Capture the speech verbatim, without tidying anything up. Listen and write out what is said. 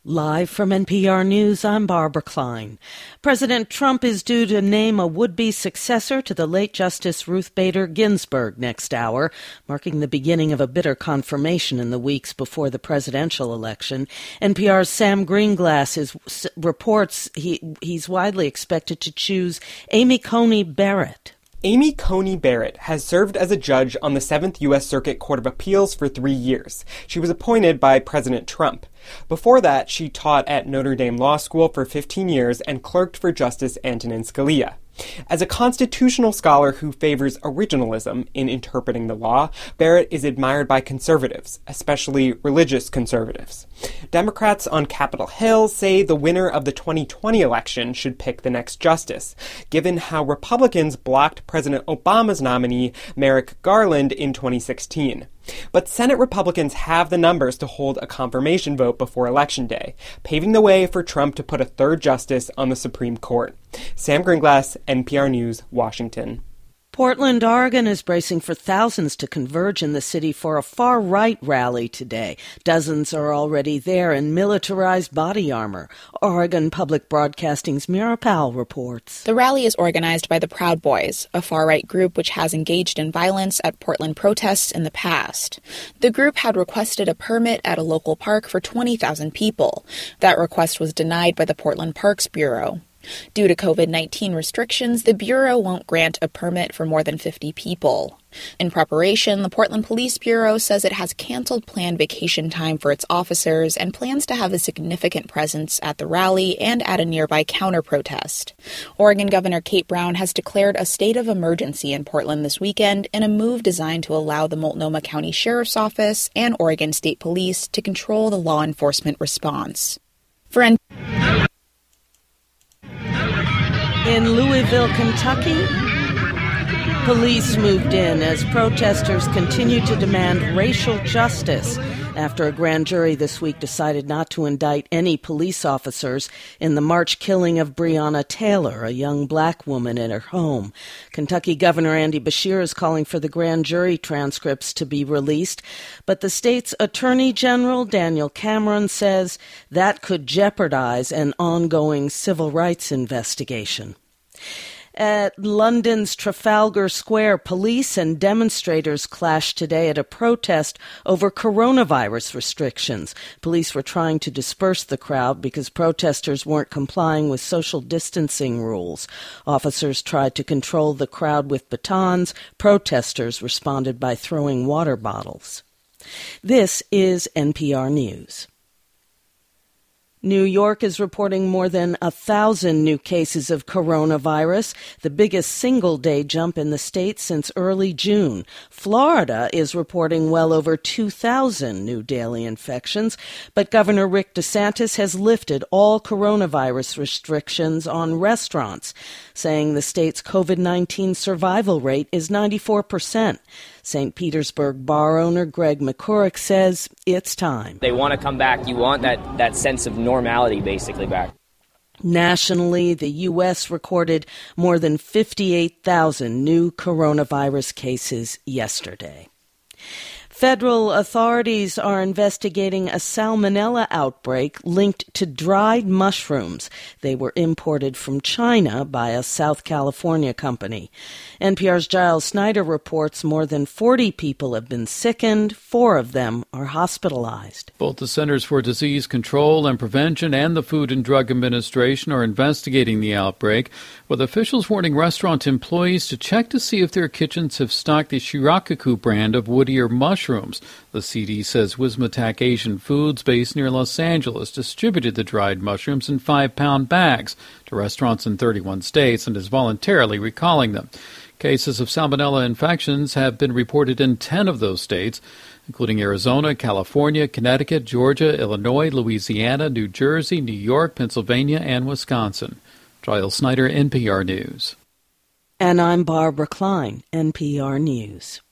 Live from N P R News, I'm Barbara Klein. President Trump is due to name a would-be successor to the late Justice Ruth Bader Ginsburg next hour, marking the beginning of a bitter confirmation in the weeks before the presidential election. N P R's Sam Greenglass is, reports he, he's widely expected to choose Amy Coney Barrett. Amy Coney Barrett has served as a judge on the Seventh U S Circuit Court of Appeals for three years. She was appointed by President Trump. Before that, she taught at Notre Dame Law School for fifteen years and clerked for Justice Antonin Scalia. As a constitutional scholar who favors originalism in interpreting the law, Barrett is admired by conservatives, especially religious conservatives. Democrats on Capitol Hill say the winner of the twenty twenty election should pick the next justice, given how Republicans blocked President Obama's nominee, Merrick Garland, in twenty sixteen. But Senate Republicans have the numbers to hold a confirmation vote before Election Day, paving the way for Trump to put a third justice on the Supreme Court. Sam Greenglass, N P R News, Washington. Portland, Oregon is bracing for thousands to converge in the city for a far-right rally today. Dozens are already there in militarized body armor. Oregon Public Broadcasting's Mira Powell reports. The rally is organized by the Proud Boys, a far-right group which has engaged in violence at Portland protests in the past. The group had requested a permit at a local park for twenty thousand people. That request was denied by the Portland Parks Bureau. Due to covid nineteen restrictions, the Bureau won't grant a permit for more than fifty people. In preparation, the Portland Police Bureau says it has canceled planned vacation time for its officers and plans to have a significant presence at the rally and at a nearby counter-protest. Oregon Governor Kate Brown has declared a state of emergency in Portland this weekend in a move designed to allow the Multnomah County Sheriff's Office and Oregon State Police to control the law enforcement response. For N- In Louisville, Kentucky, police moved in as protesters continued to demand racial justice after a grand jury this week decided not to indict any police officers in the March killing of Breonna Taylor, a young black woman at her home. Kentucky Governor Andy Beshear is calling for the grand jury transcripts to be released, but the state's Attorney General, Daniel Cameron, says that could jeopardize an ongoing civil rights investigation. At London's Trafalgar Square, police and demonstrators clashed today at a protest over coronavirus restrictions. Police were trying to disperse the crowd because protesters weren't complying with social distancing rules. Officers tried to control the crowd with batons. Protesters responded by throwing water bottles. This is N P R News. New York is reporting more than a thousand new cases of coronavirus, the biggest single-day jump in the state since early June. Florida is reporting well over two thousand new daily infections, but Governor Rick DeSantis has lifted all coronavirus restrictions on restaurants, saying the state's covid nineteen survival rate is ninety-four percent. Saint Petersburg bar owner Greg McCorrick says it's time. They want to come back. You want that, that sense of normality basically back. Nationally, the U S recorded more than fifty-eight thousand new coronavirus cases yesterday. Federal authorities are investigating a salmonella outbreak linked to dried mushrooms. They were imported from China by a South California company. N P R's Giles Snyder reports more than forty people have been sickened. Four of them are hospitalized. Both the Centers for Disease Control and Prevention and the Food and Drug Administration are investigating the outbreak, with officials warning restaurant employees to check to see if their kitchens have stocked the Shirakaku brand of woodier mushrooms. The C D says Wismatak Asian Foods, based near Los Angeles, distributed the dried mushrooms in five-pound bags to restaurants in thirty-one states and is voluntarily recalling them. Cases of salmonella infections have been reported in ten of those states, including Arizona, California, Connecticut, Georgia, Illinois, Louisiana, New Jersey, New York, Pennsylvania, and Wisconsin. Giles Snyder, N P R News. And I'm Barbara Klein, N P R News.